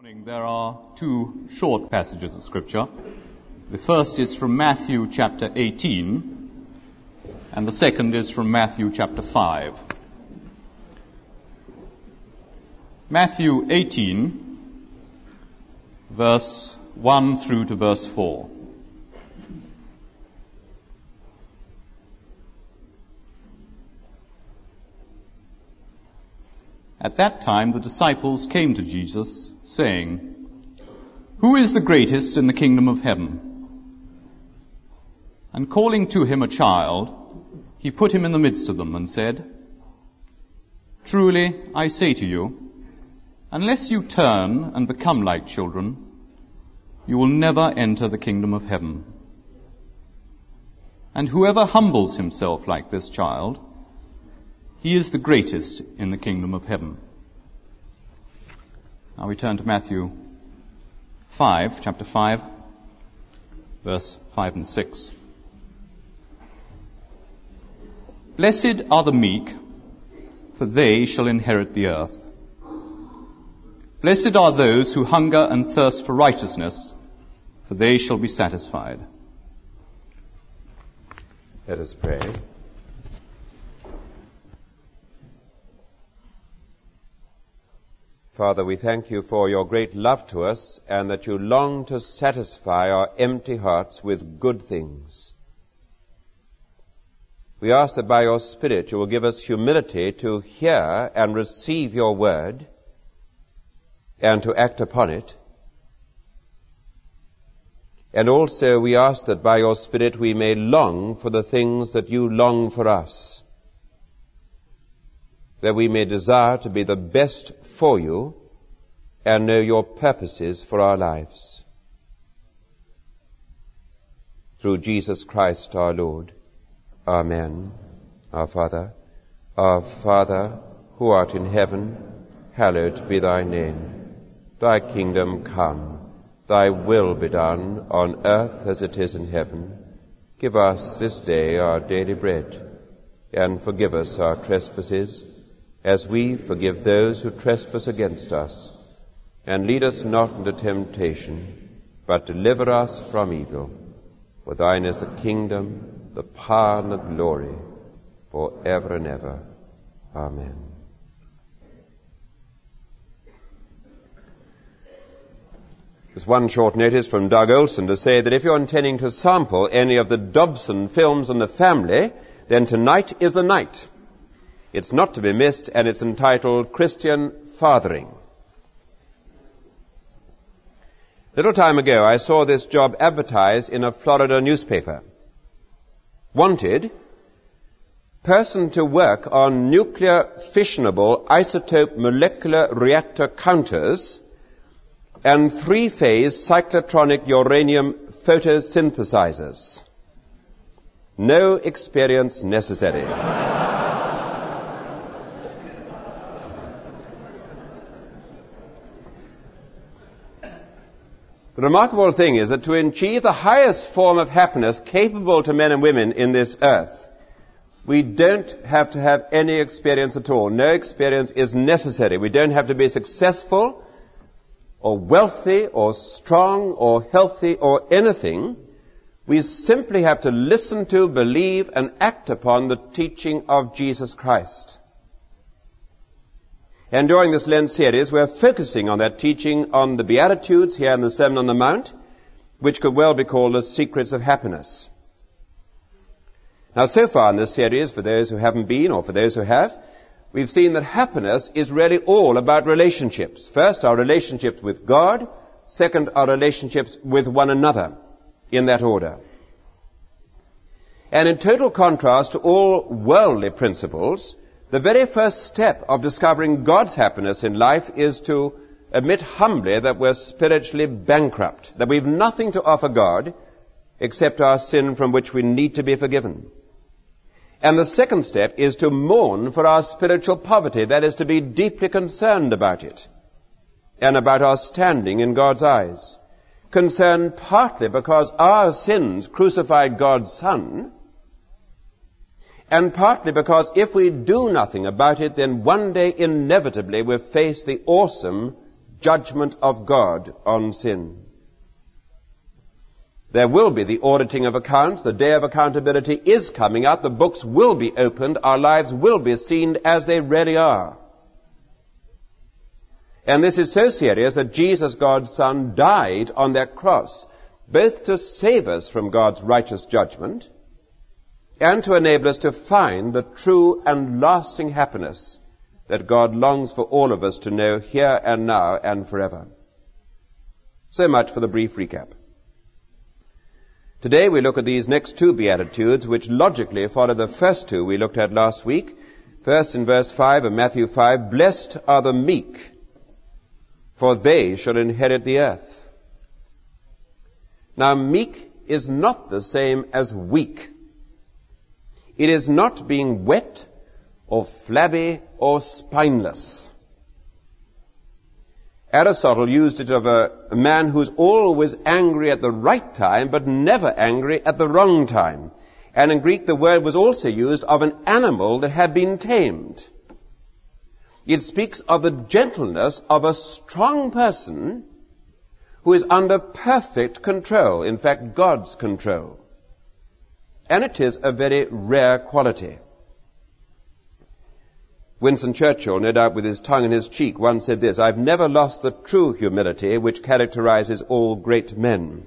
There are two short passages of Scripture. The first is from Matthew chapter 18, and the second is from Matthew chapter 5. Matthew 18, verse 1 through to verse 4. At that time the disciples came to Jesus, saying, "Who is the greatest in the kingdom of heaven?" And calling to him a child, he put him in the midst of them and said, "Truly I say to you, unless you turn and become like children, you will never enter the kingdom of heaven. And whoever humbles himself like this child, he is the greatest in the kingdom of heaven." Now we turn to Matthew 5, chapter 5, verse 5 and 6. "Blessed are the meek, for they shall inherit the earth. Blessed are those who hunger and thirst for righteousness, for they shall be satisfied." Let us pray. Father, we thank you for your great love to us and that you long to satisfy our empty hearts with good things. We ask that by your Spirit you will give us humility to hear and receive your word and to act upon it. And also we ask that by your Spirit we may long for the things that you long for us, that we may desire to be the best for you and know your purposes for our lives. Through Jesus Christ our Lord. Amen. Our Father who art in heaven, hallowed be thy name. Thy kingdom come, thy will be done on earth as it is in heaven. Give us this day our daily bread, and forgive us our trespasses, as we forgive those who trespass against us. And lead us not into temptation, but deliver us from evil. For thine is the kingdom, the power, and the glory, for ever and ever. Amen. There's one short notice from Doug Olson to say that if you're intending to sample any of the Dobson films on the family, then tonight is the night. It's not to be missed, and it's entitled Christian Fathering. A little time ago, I saw this job advertised in a Florida newspaper. Wanted, person to work on nuclear fissionable isotope molecular reactor counters and three-phase cyclotronic uranium photosynthesizers. No experience necessary. The remarkable thing is that to achieve the highest form of happiness capable to men and women in this earth, we don't have to have any experience at all. No experience is necessary. We don't have to be successful or wealthy or strong or healthy or anything. We simply have to listen to, believe, and act upon the teaching of Jesus Christ. And during this Lent series, we're focusing on that teaching on the Beatitudes here in the Sermon on the Mount, which could well be called the secrets of happiness. Now, so far in this series, for those who haven't been or for those who have, we've seen that happiness is really all about relationships. First, our relationships with God. Second, our relationships with one another, in that order. And in total contrast to all worldly principles, the very first step of discovering God's happiness in life is to admit humbly that we're spiritually bankrupt, that we've nothing to offer God except our sin from which we need to be forgiven. And the second step is to mourn for our spiritual poverty, that is, to be deeply concerned about it and about our standing in God's eyes. Concerned partly because our sins crucified God's Son, and partly because if we do nothing about it, then one day inevitably we'll face the awesome judgment of God on sin. There will be the auditing of accounts. The day of accountability is coming up. The books will be opened. Our lives will be seen as they really are. And this is so serious that Jesus, God's Son, died on that cross, both to save us from God's righteous judgment and to enable us to find the true and lasting happiness that God longs for all of us to know here and now and forever. So much for the brief recap. Today we look at these next two Beatitudes, which logically follow the first two we looked at last week. First, in verse 5 of Matthew 5, "Blessed are the meek, for they shall inherit the earth." Now, meek is not the same as weak. It is not being wet or flabby or spineless. Aristotle used it of a man who's always angry at the right time, but never angry at the wrong time. And in Greek, the word was also used of an animal that had been tamed. It speaks of the gentleness of a strong person who is under perfect control, in fact, God's control. And it is a very rare quality. Winston Churchill, no doubt with his tongue in his cheek, once said this: "I've never lost the true humility which characterizes all great men."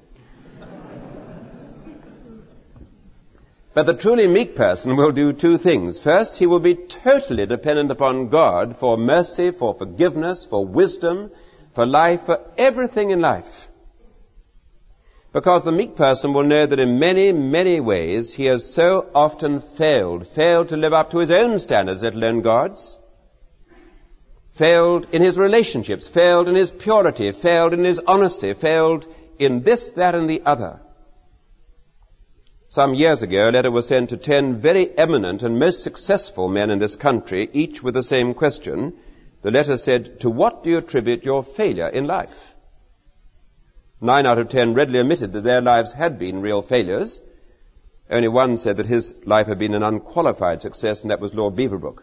But the truly meek person will do two things. First, he will be totally dependent upon God for mercy, for forgiveness, for wisdom, for life, for everything in life. Because the meek person will know that in many, many ways he has so often failed to live up to his own standards, let alone God's, failed in his relationships, failed in his purity, failed in his honesty, failed in this, that, and the other. Some years ago, a letter was sent to 10 very eminent and most successful men in this country, each with the same question. The letter said, "To what do you attribute your failure in life?" 9 out of 10 readily admitted that their lives had been real failures. Only one said that his life had been an unqualified success, and that was Lord Beaverbrook.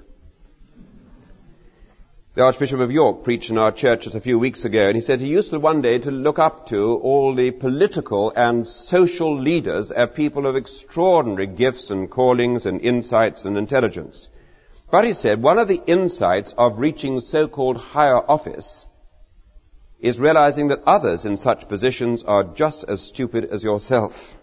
The Archbishop of York preached in our church just a few weeks ago, and he said he used to one day to look up to all the political and social leaders as people of extraordinary gifts and callings and insights and intelligence. But he said one of the insights of reaching so-called higher office is realizing that others in such positions are just as stupid as yourself.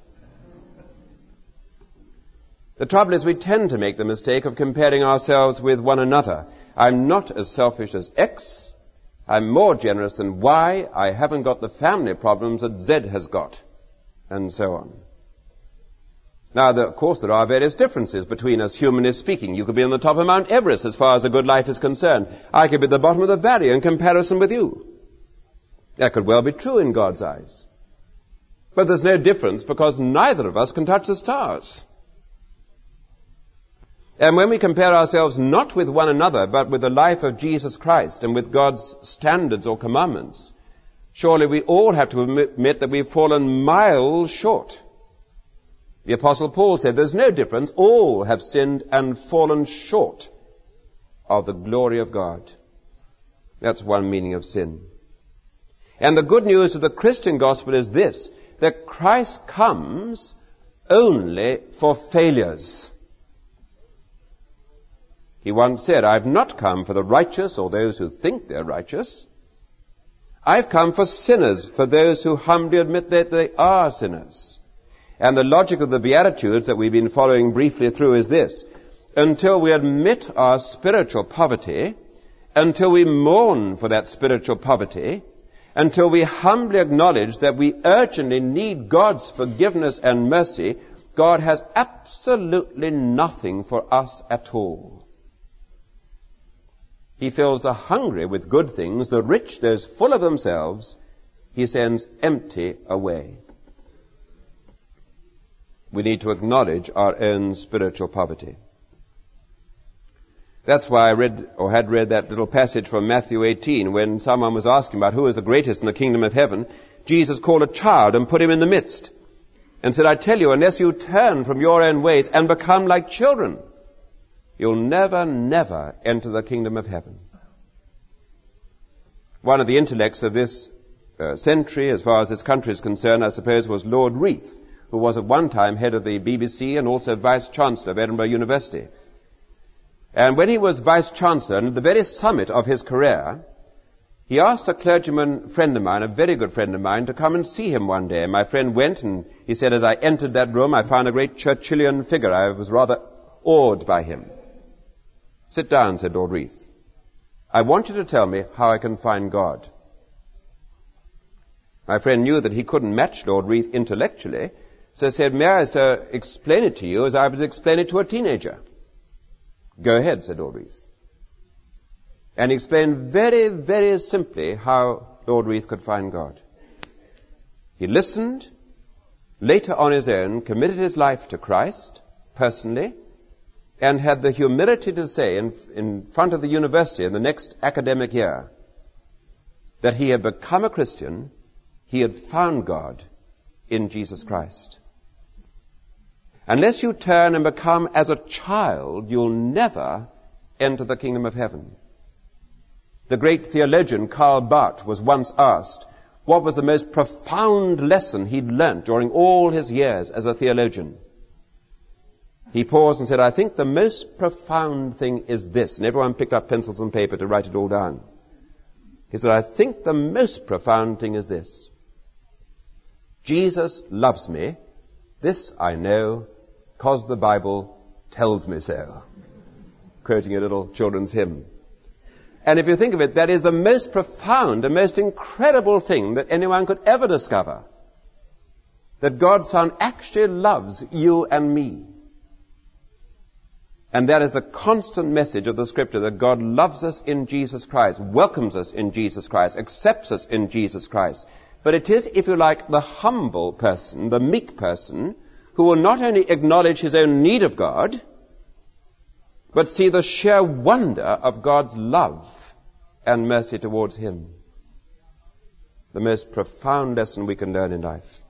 The trouble is we tend to make the mistake of comparing ourselves with one another. I'm not as selfish as X. I'm more generous than Y. I haven't got the family problems that Z has got. And so on. Now, of course, there are various differences between us, humanly speaking. You could be on the top of Mount Everest as far as a good life is concerned. I could be at the bottom of the valley in comparison with you. That could well be true in God's eyes. But there's no difference because neither of us can touch the stars. And when we compare ourselves not with one another, but with the life of Jesus Christ and with God's standards or commandments, surely we all have to admit that we've fallen miles short. The Apostle Paul said there's no difference. All have sinned and fallen short of the glory of God. That's one meaning of sin. And the good news of the Christian gospel is this, that Christ comes only for failures. He once said, "I've not come for the righteous or those who think they're righteous. I've come for sinners, for those who humbly admit that they are sinners." And the logic of the Beatitudes that we've been following briefly through is this. Until we admit our spiritual poverty, until we mourn for that spiritual poverty, until we humbly acknowledge that we urgently need God's forgiveness and mercy, God has absolutely nothing for us at all. He fills the hungry with good things, the rich, those full of themselves, he sends empty away. We need to acknowledge our own spiritual poverty. That's why I had read that little passage from Matthew 18 when someone was asking about who is the greatest in the kingdom of heaven. Jesus called a child and put him in the midst and said, "I tell you, unless you turn from your own ways and become like children, you'll never, never enter the kingdom of heaven." One of the intellects of this century, as far as this country is concerned, I suppose, was Lord Reith, who was at one time head of the BBC and also Vice-Chancellor of Edinburgh University. And when he was Vice-Chancellor, and at the very summit of his career, he asked a clergyman friend of mine, a very good friend of mine, to come and see him one day. My friend went, and he said, as I entered that room, I found a great Churchillian figure. I was rather awed by him. Sit down, said Lord Reith. I want you to tell me how I can find God. My friend knew that he couldn't match Lord Reith intellectually, so said, may I, sir, explain it to you as I would explain it to a teenager? Go ahead, said Lord Reith. And he explained very, very simply how Lord Reith could find God. He listened, later on his own, committed his life to Christ, personally, and had the humility to say in front of the university in the next academic year that he had become a Christian, he had found God in Jesus Christ. Unless you turn and become as a child, you'll never enter the kingdom of heaven. The great theologian Karl Barth was once asked what was the most profound lesson he'd learnt during all his years as a theologian. He paused and said, I think the most profound thing is this. And everyone picked up pencils and paper to write it all down. He said, I think the most profound thing is this. Jesus loves me. This I know, 'cause the Bible tells me so. Quoting a little children's hymn. And if you think of it, that is the most profound, the most incredible thing that anyone could ever discover. That God's Son actually loves you and me. And that is the constant message of the Scripture, that God loves us in Jesus Christ, welcomes us in Jesus Christ, accepts us in Jesus Christ. But it is, if you like, the humble person, the meek person, who will not only acknowledge his own need of God, but see the sheer wonder of God's love and mercy towards him. The most profound lesson we can learn in life.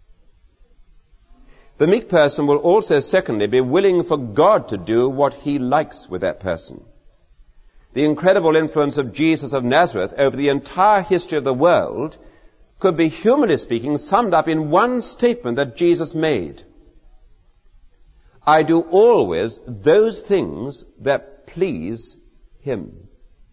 The meek person will also, secondly, be willing for God to do what he likes with that person. The incredible influence of Jesus of Nazareth over the entire history of the world could be, humanly speaking, summed up in one statement that Jesus made. I do always those things that please him.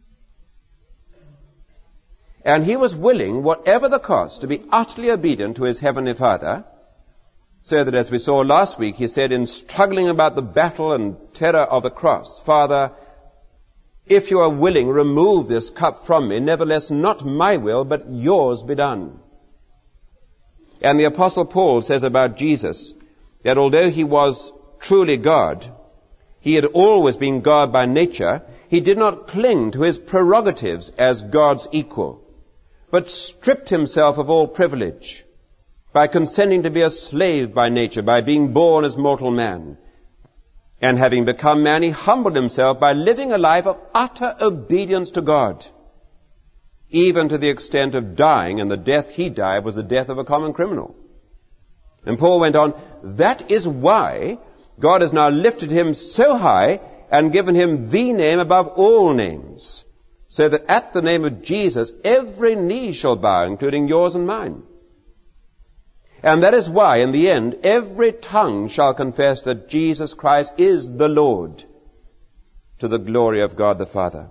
And he was willing, whatever the cost, to be utterly obedient to his heavenly Father, so that, as we saw last week, he said in struggling about the battle and terror of the cross, Father, if you are willing, remove this cup from me. Nevertheless, not my will, but yours be done. And the Apostle Paul says about Jesus that although he was truly God, he had always been God by nature, he did not cling to his prerogatives as God's equal, but stripped himself of all privilege by consenting to be a slave by nature, by being born as mortal man. And having become man, he humbled himself by living a life of utter obedience to God, even to the extent of dying, and the death he died was the death of a common criminal. And Paul went on, that is why God has now lifted him so high and given him the name above all names, so that at the name of Jesus every knee shall bow, including yours and mine. And that is why, in the end, every tongue shall confess that Jesus Christ is the Lord, to the glory of God the Father.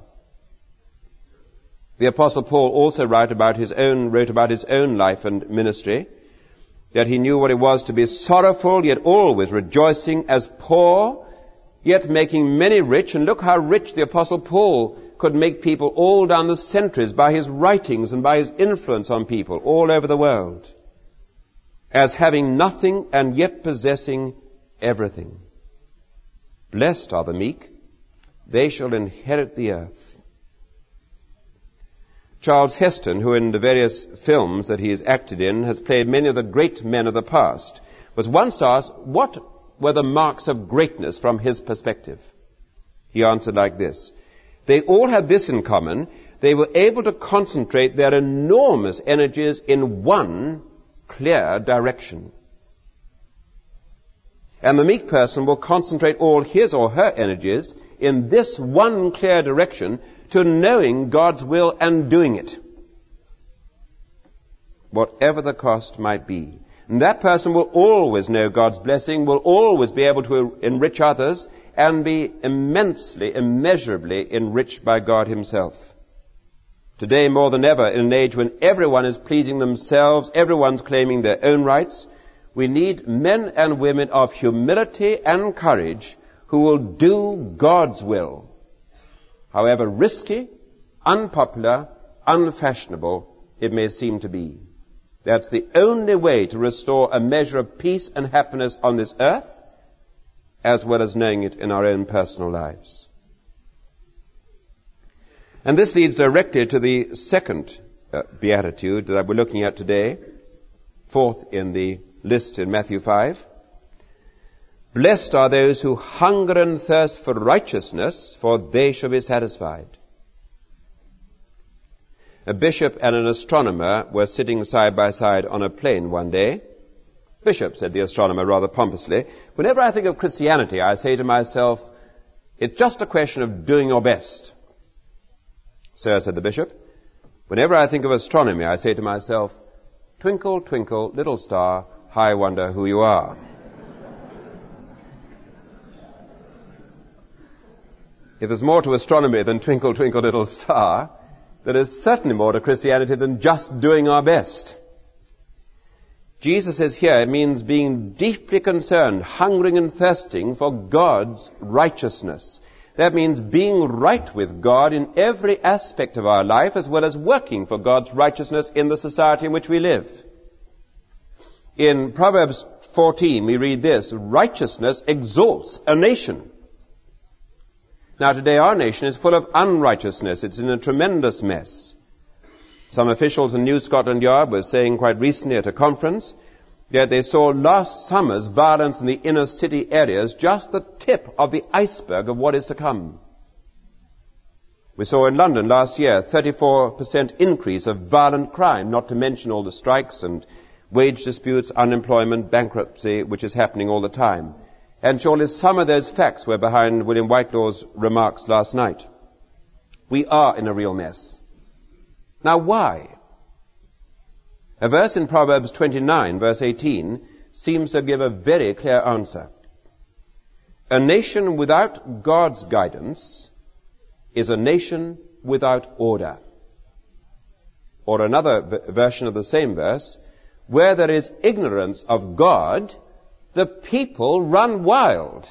The Apostle Paul also wrote about his own life and ministry, that he knew what it was to be sorrowful, yet always rejoicing, as poor, yet making many rich. And look how rich the Apostle Paul could make people all down the centuries by his writings and by his influence on people all over the world. As having nothing and yet possessing everything. Blessed are the meek, they shall inherit the earth. Charles Heston, who in the various films that he has acted in has played many of the great men of the past, was once asked what were the marks of greatness from his perspective. He answered like this: they all had this in common, they were able to concentrate their enormous energies in one clear direction. And the meek person will concentrate all his or her energies in this one clear direction to knowing God's will and doing it. whatever the cost might be. And that person will always know God's blessing, will always be able to enrich others, and be immensely, immeasurably enriched by God himself. Today, more than ever, in an age when everyone is pleasing themselves, everyone's claiming their own rights, we need men and women of humility and courage who will do God's will, however risky, unpopular, unfashionable it may seem to be. That's the only way to restore a measure of peace and happiness on this earth, as well as knowing it in our own personal lives. And this leads directly to the second beatitude that we're looking at today, fourth in the list in Matthew 5. Blessed are those who hunger and thirst for righteousness, for they shall be satisfied. A bishop and an astronomer were sitting side by side on a plane one day. Bishop, said the astronomer rather pompously, whenever I think of Christianity, I say to myself, it's just a question of doing your best. Sir, said the bishop, whenever I think of astronomy, I say to myself, twinkle, twinkle, little star, how I wonder who you are. If there's more to astronomy than twinkle, twinkle, little star, there is certainly more to Christianity than just doing our best. Jesus says here it means being deeply concerned, hungering and thirsting for God's righteousness. That means being right with God in every aspect of our life, as well as working for God's righteousness in the society in which we live. In Proverbs 14 we read this, righteousness exalts a nation. Now today our nation is full of unrighteousness. It's in a tremendous mess. Some officials in New Scotland Yard were saying quite recently at a conference that they saw last summer's violence in the inner city areas just the tip of the iceberg of what is to come. We saw in London last year 34% increase of violent crime, not to mention all the strikes and wage disputes, unemployment, bankruptcy, which is happening all the time. And surely some of those facts were behind William Whitelaw's remarks last night. We are in a real mess. Now why? A verse in Proverbs 29, verse 18, seems to give a very clear answer. A nation without God's guidance is a nation without order. Or another version of the same verse, where there is ignorance of God, the people run wild.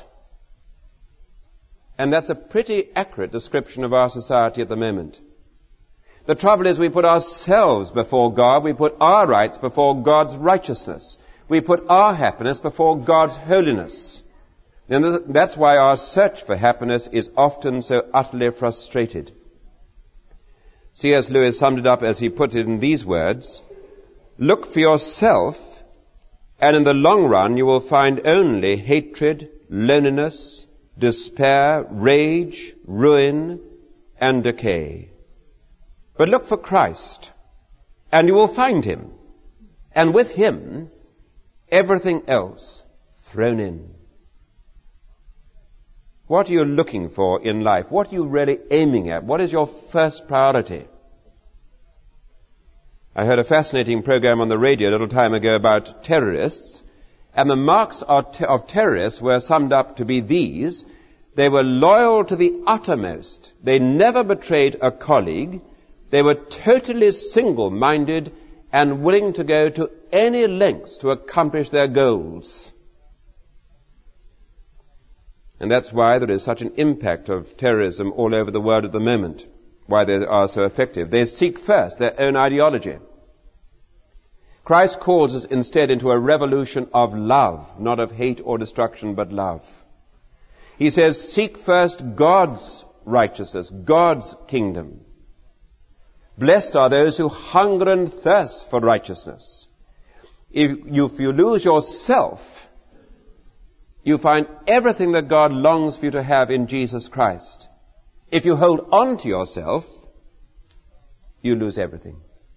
And that's a pretty accurate description of our society at the moment. The trouble is we put ourselves before God, we put our rights before God's righteousness. We put our happiness before God's holiness. And that's why our search for happiness is often so utterly frustrated. C.S. Lewis summed it up as he put it in these words, look for yourself, and in the long run you will find only hatred, loneliness, despair, rage, ruin, and decay. But look for Christ, and you will find him, and with him, everything else thrown in. What are you looking for in life? What are you really aiming at? What is your first priority? I heard a fascinating program on the radio a little time ago about terrorists, and the marks of terrorists were summed up to be these. They were loyal to the uttermost. They never betrayed a colleague. They were totally single-minded and willing to go to any lengths to accomplish their goals. And that's why there is such an impact of terrorism all over the world at the moment, why they are so effective. They seek first their own ideology. Christ calls us instead into a revolution of love, not of hate or destruction, but love. He says, seek first God's righteousness, God's kingdom. Blessed are those who hunger and thirst for righteousness. If you lose yourself, you find everything that God longs for you to have in Jesus Christ. If you hold on to yourself, you lose everything.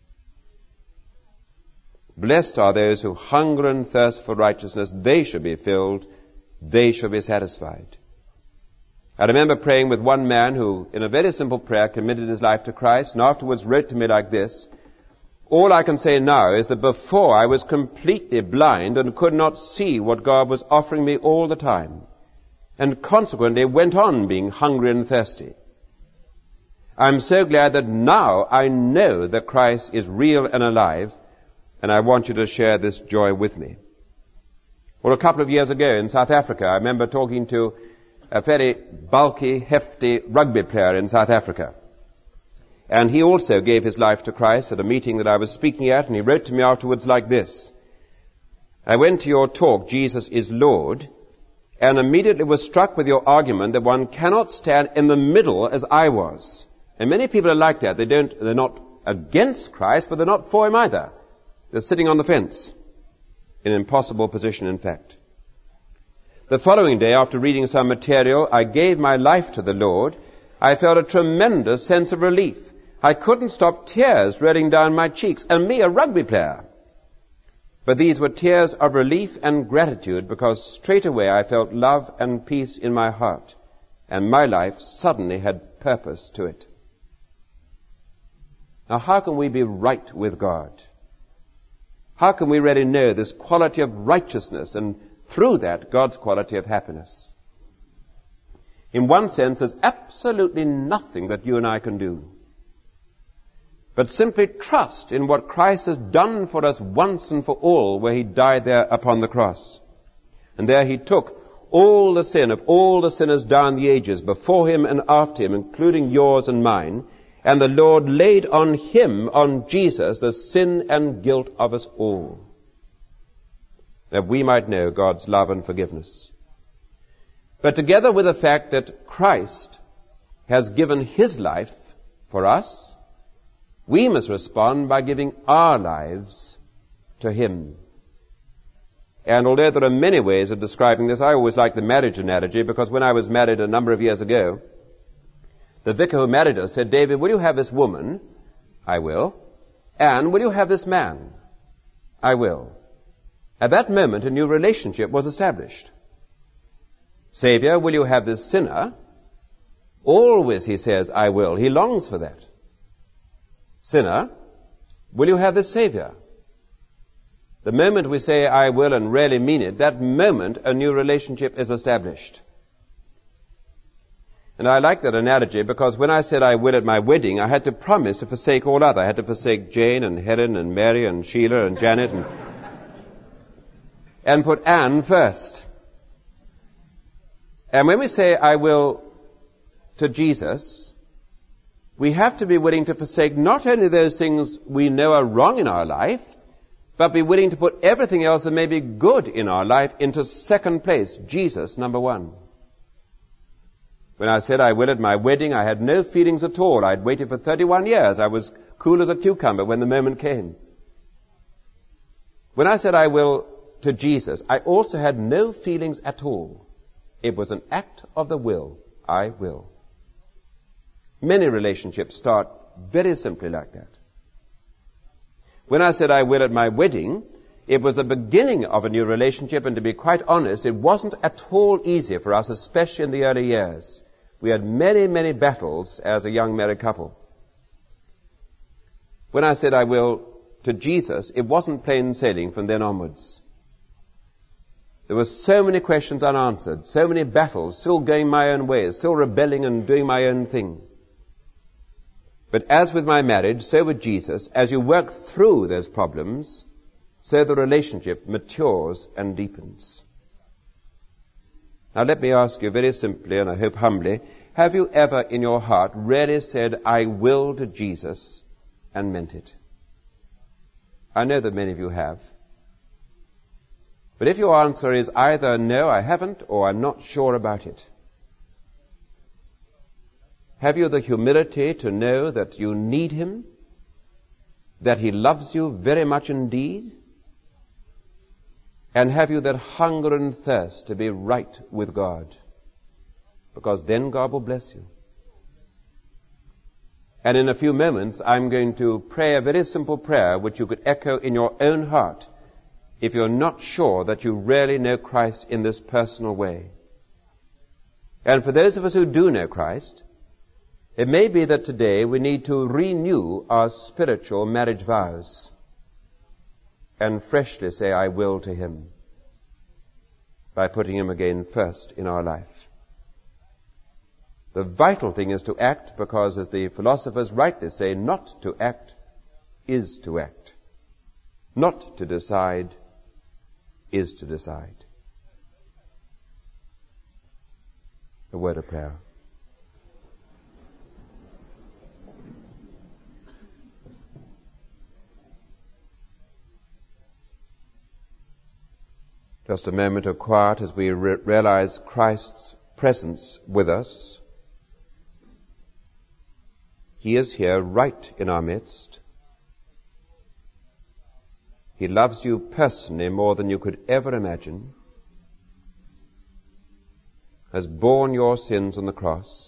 Blessed are those who hunger and thirst for righteousness. They shall be filled. They shall be satisfied. I remember praying with one man who, in a very simple prayer, committed his life to Christ, and afterwards wrote to me like this, All I can say now is that before I was completely blind and could not see what God was offering me all the time, and consequently went on being hungry and thirsty. I'm so glad that now I know that Christ is real and alive, and I want you to share this joy with me. Well, a couple of years ago in South Africa, I remember talking to a very bulky, hefty rugby player in South Africa. And he also gave his life to Christ at a meeting that I was speaking at, and he wrote to me afterwards like this: I went to your talk, Jesus is Lord, and immediately was struck with your argument that one cannot stand in the middle as I was. And many people are like that. They're not against Christ, but they're not for him either. They're sitting on the fence. In an impossible position, in fact. The following day, after reading some material, I gave my life to the Lord. I felt a tremendous sense of relief. I couldn't stop tears rolling down my cheeks, and me, a rugby player. But these were tears of relief and gratitude, because straight away I felt love and peace in my heart, and my life suddenly had purpose to it. Now, how can we be right with God? How can we really know this quality of righteousness, and through that, God's quality of happiness? In one sense, there's absolutely nothing that you and I can do, but simply trust in what Christ has done for us once and for all, where he died there upon the cross. And there he took all the sin of all the sinners down the ages, before him and after him, including yours and mine, and the Lord laid on him, on Jesus, the sin and guilt of us all, that we might know God's love and forgiveness. But together with the fact that Christ has given his life for us, we must respond by giving our lives to him. And although there are many ways of describing this, I always like the marriage analogy, because when I was married a number of years ago, the vicar who married us said, David, will you have this woman? I will. And will you have this man? I will. At that moment, a new relationship was established. Savior, will you have this sinner? Always, he says, I will. He longs for that. Sinner, will you have this Savior? The moment we say I will and really mean it, that moment a new relationship is established. And I like that analogy, because when I said I will at my wedding, I had to promise to forsake all other. I had to forsake Jane and Helen and Mary and Sheila and Janet and put Anne first. And when we say I will to Jesus, we have to be willing to forsake not only those things we know are wrong in our life, but be willing to put everything else that may be good in our life into second place. Jesus, number one. When I said I will at my wedding, I had no feelings at all. I'd waited for 31 years. I was cool as a cucumber when the moment came. When I said I will to Jesus, I also had no feelings at all. It was an act of the will. I will. Many relationships start very simply like that. When I said I will at my wedding, it was the beginning of a new relationship, and to be quite honest, it wasn't at all easy for us, especially in the early years. We had many, many battles as a young married couple. When I said I will to Jesus, it wasn't plain sailing from then onwards. There were so many questions unanswered, so many battles, still going my own way, still rebelling and doing my own thing. But as with my marriage, so with Jesus, as you work through those problems, so the relationship matures and deepens. Now let me ask you very simply, and I hope humbly, have you ever in your heart really said, I will to Jesus, and meant it? I know that many of you have. But if your answer is either no, I haven't, or I'm not sure about it, have you the humility to know that you need him, that he loves you very much indeed? And have you that hunger and thirst to be right with God? Because then God will bless you. And in a few moments, I'm going to pray a very simple prayer which you could echo in your own heart if you're not sure that you really know Christ in this personal way. And for those of us who do know Christ, It may be that today we need to renew our spiritual marriage vows and freshly say, I will to Him, by putting Him again first in our life. The vital thing is to act, because, as the philosophers rightly say, not to act is to act. Not to decide is to decide. A word of prayer. Just a moment of quiet as we realize Christ's presence with us. He is here right in our midst. He loves you personally more than you could ever imagine, has borne your sins on the cross,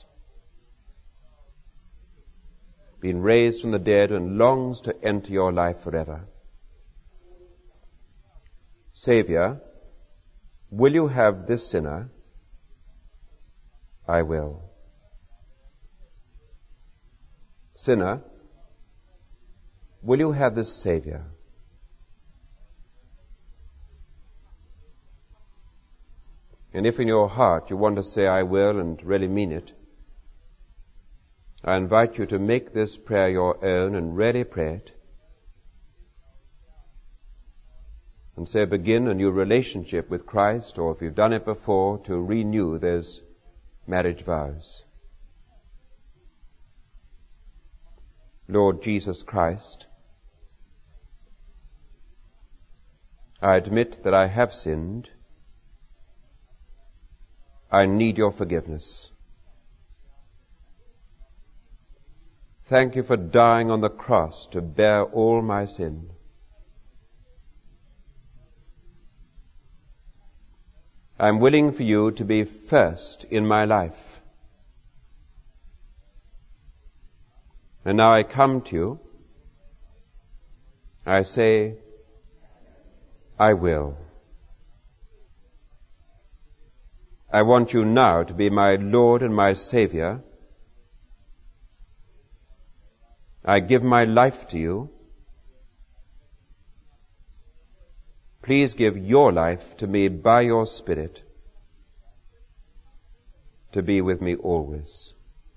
been raised from the dead, and longs to enter your life forever. Savior, will you have this sinner? I will. Sinner, will you have this Savior? And if in your heart you want to say, I will, and really mean it, I invite you to make this prayer your own and really pray it. And say, begin a new relationship with Christ, or if you've done it before, to renew those marriage vows. Lord Jesus Christ, I admit that I have sinned. I need your forgiveness. Thank you for dying on the cross to bear all my sin. I'm willing for you to be first in my life. And now I come to you. I say, I will. I want you now to be my Lord and my Savior. I give my life to you. Please give your life to me by your Spirit, to be with me always.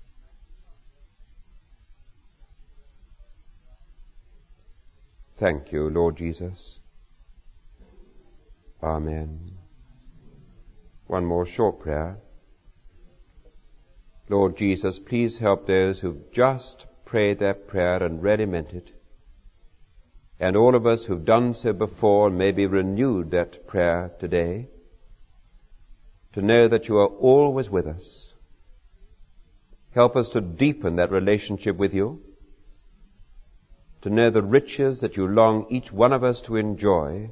Thank you, Lord Jesus. Amen. One more short prayer. Lord Jesus, please help those who've just prayed that prayer and really meant it, and all of us who've done so before and maybe renewed that prayer today, to know that you are always with us. Help us to deepen that relationship with you, to know the riches that you long each one of us to enjoy,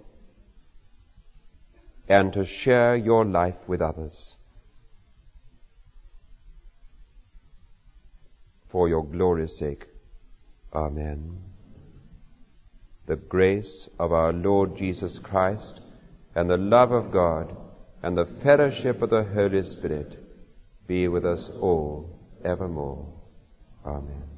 and to share your life with others. For your glory's sake. Amen. The grace of our Lord Jesus Christ, and the love of God, and the fellowship of the Holy Spirit be with us all evermore. Amen.